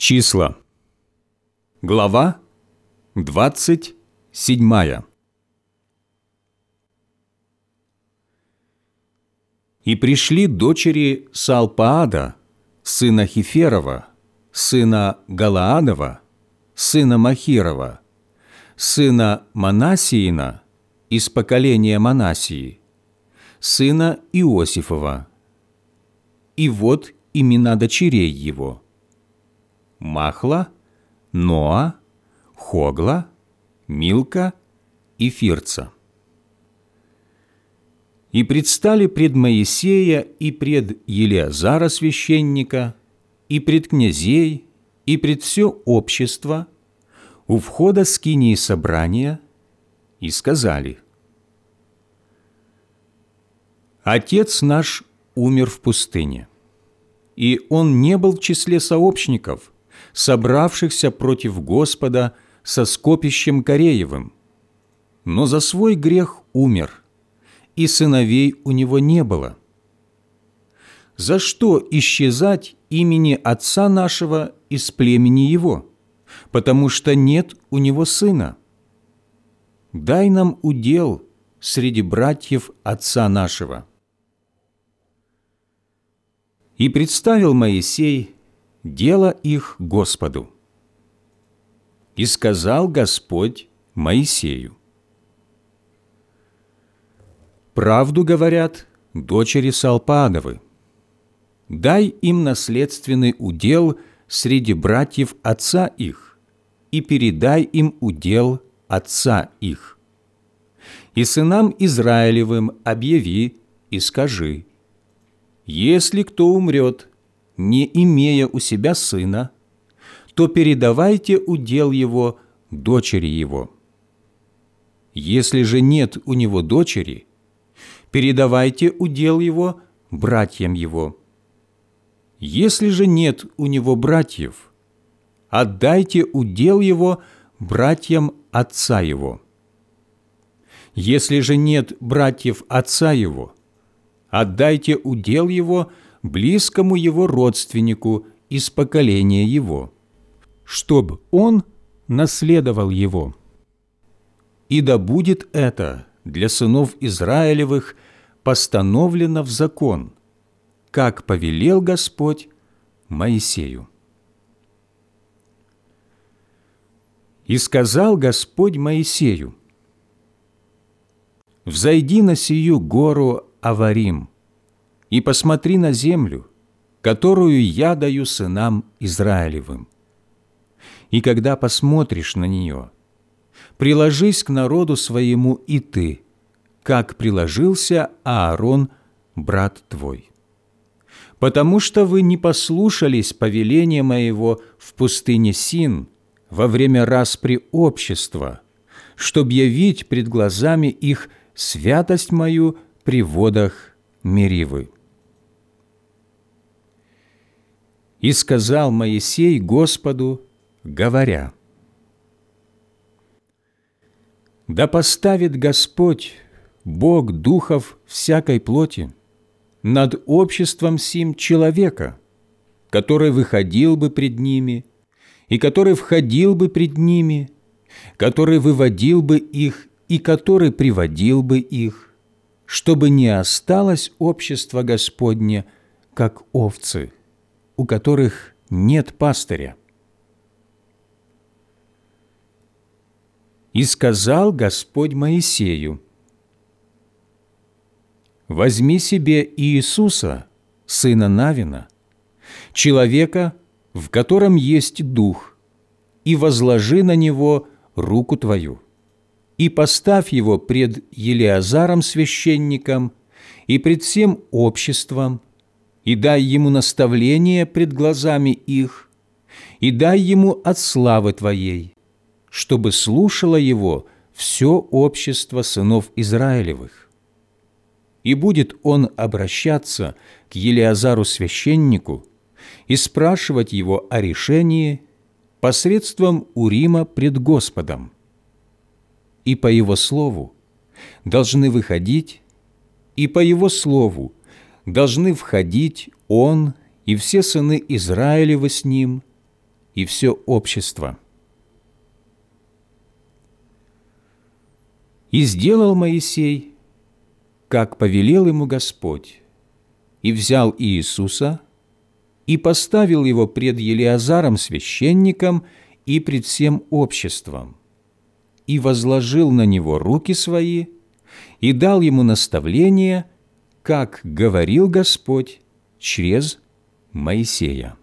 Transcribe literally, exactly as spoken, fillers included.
Числа. Глава двадцать седьмая. «И пришли дочери Салпаада, сына Хеферова, сына Галаадова, сына Махирова, сына Манассиина из поколения Манассии, сына Иосифова. И вот имена дочерей его: Махла, Ноа, Хогла, Милка и Фирца. И предстали пред Моисея и пред Елеазара священника, и пред князей, и пред все общество у входа скинии собрания, и сказали: Отец наш умер в пустыне, и он не был в числе сообщников, собравшихся против Господа со скопищем Кореевым, но за свой грех умер, и сыновей у него не было. За что исчезать имени отца нашего из племени его, потому что нет у него сына? Дай нам удел среди братьев отца нашего». И представил Моисей дело их Господу. И сказал Господь Моисею: «Правду говорят дочери Салпаадовы. Дай им наследственный удел среди братьев отца их, и передай им удел отца их. И сынам Израилевым объяви и скажи: если кто умрет, не имея у себя сына, то передавайте удел его дочери его. Если же нет у него дочери, передавайте удел его братьям его. Если же нет у него братьев, отдайте удел его братьям отца его. Если же нет братьев отца его, отдайте удел его близкому его родственнику из поколения его, чтоб он наследовал его. И да будет это для сынов Израилевых постановлено в закон, как повелел Господь Моисею. И сказал Господь Моисею: взойди на сию гору Аварим и посмотри на землю, которую я даю сынам Израилевым. И когда посмотришь на нее, приложись к народу своему и ты, как приложился Аарон, брат твой. Потому что вы не послушались повеления моего в пустыне Син во время распри общества, чтоб явить пред глазами их святость мою при водах Меривы. И сказал Моисей Господу, говоря: да поставит Господь, Бог духов всякой плоти, над обществом сим человека, который выходил бы пред ними, и который входил бы пред ними, который выводил бы их, и который приводил бы их, чтобы не осталось общество Господне, как овцы, у которых нет пастыря. И сказал Господь Моисею: возьми себе Иисуса, сына Навина, человека, в котором есть дух, и возложи на него руку твою, и поставь его пред Елеазаром священником и пред всем обществом, и дай ему наставление пред глазами их, и дай ему от славы твоей, чтобы слушало его все общество сынов Израилевых. И будет он обращаться к Елеазару священнику и спрашивать его о решении посредством Урима пред Господом. И по его слову должны выходить, и по его слову должны входить он и все сыны Израилевы с ним, и все общество. И сделал Моисей, как повелел ему Господь, и взял Иисуса, и поставил его пред Елеазаром священником и пред всем обществом, и возложил на него руки свои, и дал ему наставление, как говорил Господь через Моисея.